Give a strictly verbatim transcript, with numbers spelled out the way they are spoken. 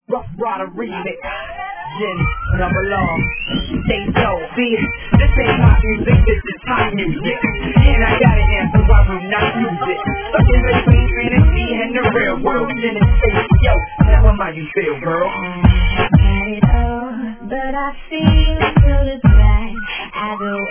Rough Rider remix. Then come along, stay so bitch. This ain't my music, this is my music. And I got an answer, why would not use it? Stuck in between fantasy and the real world. Then it's face, yo, tell them how you feel, girl. I had it all, but I feel so this right. I go